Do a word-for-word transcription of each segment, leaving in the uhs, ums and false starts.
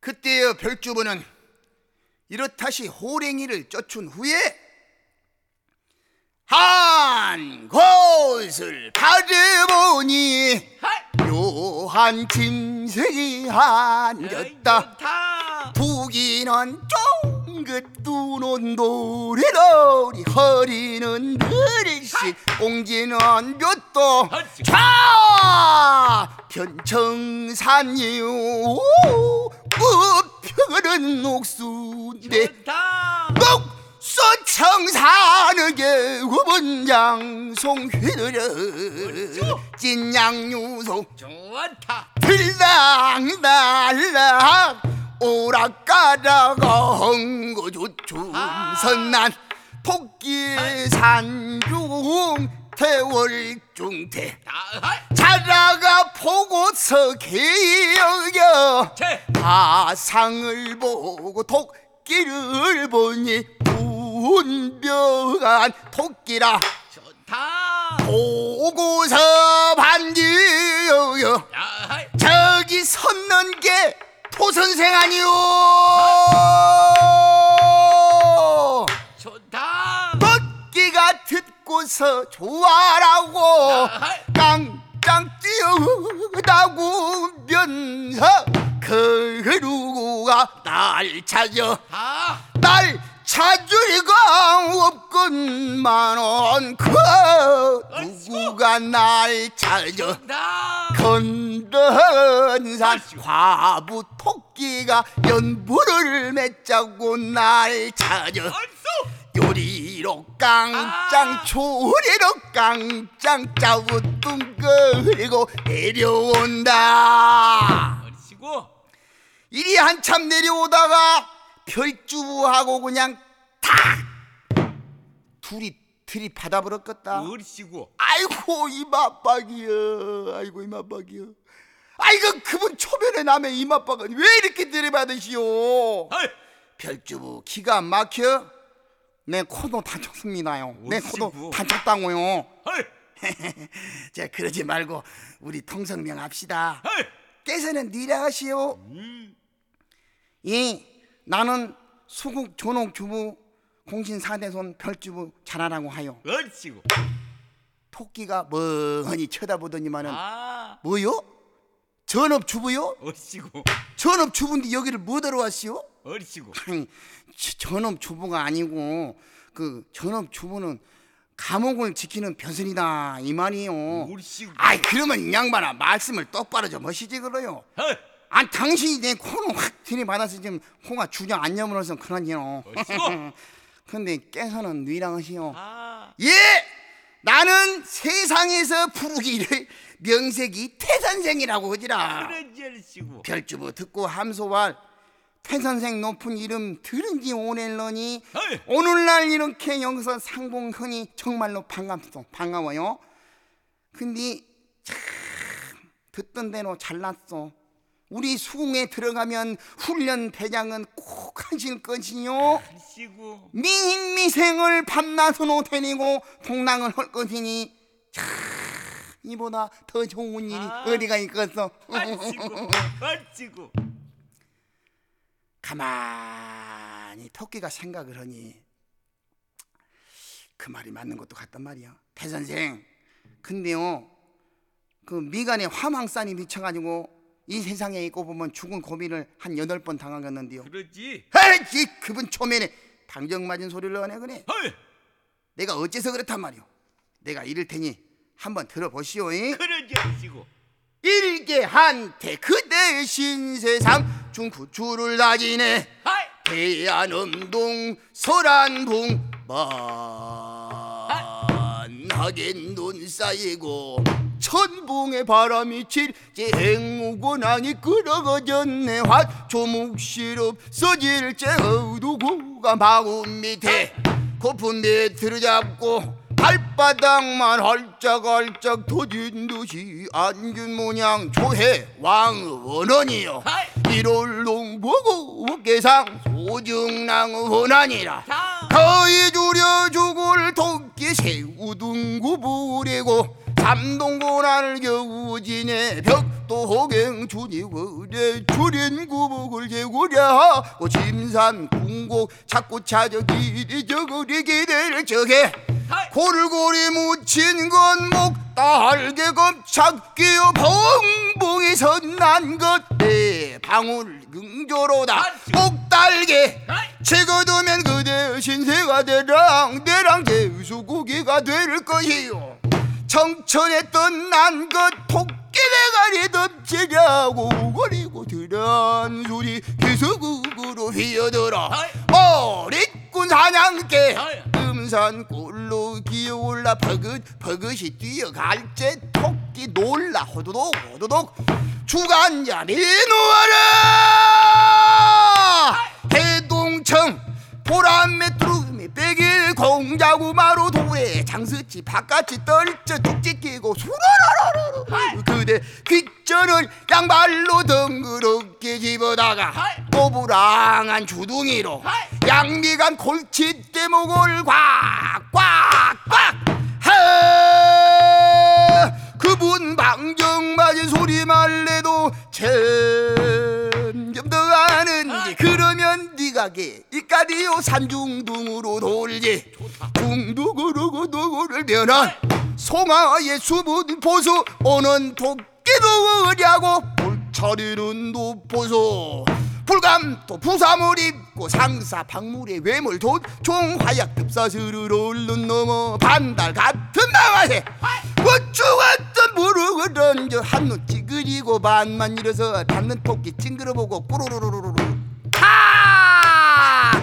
그때의 별주부는 이렇다시 호랭이를 쫓은 후에 한 곳을 가려보니 묘한 짐승이 안겼다. 부기는 쫑긋 두는 도리도리, 허리는 느릿씩, 꽁지는 묘도 자 변청산이요 우편은 옥수인데 옥수청사는 개구분장 송휘들여 찐양유소 좋다. 들락날락 오락가락가 헝거조춤선난 토끼 산중 태월중태 자라가 보고서 개여겨 가상을 보고 토끼를 보니 운병한 토끼라 좋다. 보고서 반기여여 저기 섰는 게 토선생 아니오. 좋다. 토끼가 듣고서 좋아라고 깡짱 뛰어나오면서 그 누구가 날 찾아 날 찾을 리가 없건만은 그 누구가 날 찾아 건던산 과부 토끼가 연불을 맺자고 날 찾아 요리로 깡짱 조리로 깡짱 짜부뚱거리고 내려온다. 이리 한참 내려오다가 별주부하고 그냥 탁 둘이 들이 받아버렸겠다. 얼씨구. 아이고 이맛박이여, 아이고 이맛박이여. 아이고 그분 초면에 남의 이맛박은 왜 이렇게 들이받으시오. 별주부 기가 막혀. 내 코도 다쳤습니다요. 내 코도 다쳤다고요. 자 그러지 말고 우리 통성명 합시다. 깨서는 니라 하시오. 음. 예, 나는 수국 전옥 주부 공신 사대손 별주부 잘하라고 하요. 얼씨구. 토끼가 멍하니 쳐다보더니만은 아. 뭐요? 전업 주부요? 얼씨구. 전업 주부인데 여기를 뭐 들어왔시오? 얼씨구. 아니 전업 주부가 아니고 그 전업 주부는 감옥을 지키는 벼슬이다 이 말이에요. 얼씨구. 아이 그러면 이 양반아 말씀을 똑바로 좀 하시지 그래요. 아 당신이 내 코는 확 들이받아서 지금 코가 주저 안 여물어서 그러지요. 근데 깨서는 뉘랑 하시오. 아. 예, 나는 세상에서 부르기를 명색이 태선생이라고 하지라. 별주부 듣고 함소발 태선생 높은 이름 들은지 오넬러니 오늘날 이렇게 여기서 상봉하니 정말로 반갑소. 반가워요. 근데 참 듣던 대로 잘났어. 우리 수궁에 들어가면 훈련 대장은 꼭 하실 것이요. 미인미생을 밤낮으로 데리고 동랑을 할 것이니 참 이보다 더 좋은 일이 아. 어디가 있겠어. 얼씨구. 얼씨구. 가만히 토끼가 생각을 하니 그 말이 맞는 것도 같단 말이야. 태선생 근데요 그 미간에 화망산이 미쳐가지고 이 세상에 있고 보면 죽은 고비를 한 여덟 번 당하겠는데요. 그러지. 에이 그분 초면에 당정 맞은 소리를 하네 그래. 헐. 내가 어째서 그렇단 말이오. 내가 이럴 테니 한번 들어보시오. 그러지 않으시고. 일개한테 그 대신 세상 중구추를 다지네. 대안음동 설안봉 만하게 눈 쌓이고 천봉의 바람이 칠지 행무고낭이 끌어거졌네. 화초목시럽 써질째 어두고가 마음 밑에 고픈 배틀을 잡고 발바닥만 헐쩍헐쩍 도진 듯이 안균 모양 조해 왕원원이여 일월동 보고 어깨상 소중랑 원한이라 거의 주려 죽을 토끼 새우둥구 부리고 삼동고난을 겨우 지내 벽 또 호갱 주니거래 주린 구복을 재고랴 오 짐산 궁곡 자꾸 찾아 길이 저거리 기대를 저게 골고리 묻힌 건목 딸개 검착 끼어 벙벙이 선난 것내 방울 긍조로다 목달개 채거두면 그대 신세가 되랑 내랑 제수고기가 될 것이요 청천했던 난 것 토끼대가리 덮치려고 거리고 들은 소리 기수국으로 휘어들어 머리꾼 사냥개 금산골로 기어올라 버긋 버긋이 뛰어갈째 토끼 놀라 호도독 호도독 주간자리 누워라 해동청 보람매 뚜루미 백일 공자구마로 도에 장스치 바깥이 떨쳐 뚝지 끼고 수라라라라 그대 귓전을 양발로 덩그럽게 집어다가 꼬부랑한 주둥이로 양미간 골치 떼목을 꽉꽉꽉 하 그분 방정 맞은 소리 말래도 점점 더 아는지 그러면 네가 게 이까디요 산중둥으로 돌지 중두구르고 누구를 면한 송아의 수분 보수 오는 토끼도 어리하고 볼처리는 노포소 불감도 부사물 입고 상사 박물에 외물 돈 종화약 급사스를 얼른 넘어 반달 같은 망아새 어쭈 같은 무릎을 던져 한눈 찌그리고 반만 일어서 닿는 토끼 찡그러보고 꾸루루루루루 하!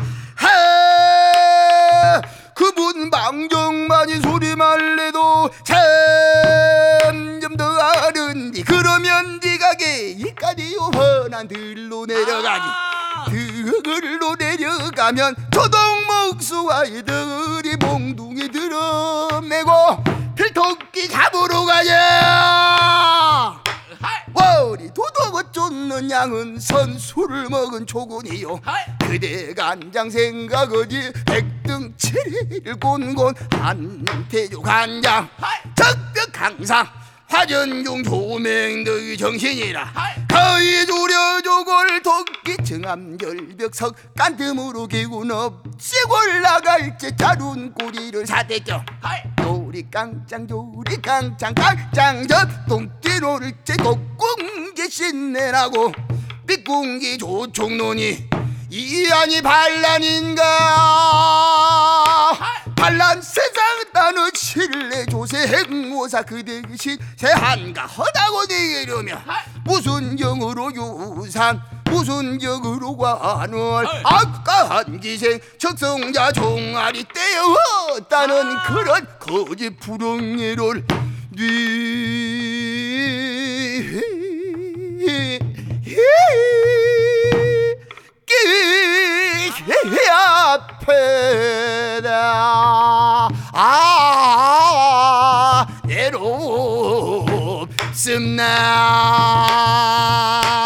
하! 그분 방정만이 소리 말래도 점점 더 아른디 그러면 네가 게이까지 훤한 들로 내려가기 들로 내려가면 조동목수 아이들이 몽둥이 들어매고 필토끼 잡으러 가자 월이 도둑을 쫓는 양은 선수를 먹은 초군이요 그대 간장 생각하지 백등 칠일 곤곤 한태조 간장 적벽 항상 화전중 조맹의 정신이라 거의 두려조골 토끼 증암결벽 석간틈으로 기군 없이 올라갈지 자룬 꼬리를 사대죠 요리 깡짱 요리 깡짱 깡짱 젖똥띠로를 째 독궁지 신내라고 삐꿍기 조총론이 이 안이 반란인가 반란 세상 나는 신뢰 조세 행모사 그대 신세 한가 허다고 이러며 무슨 정으로 유산 무슨 정으로 관월 악가한 기생 적성자 종아리 떼었다는 그런 거짓 부렁이를 네 앞에다 아 외롭습나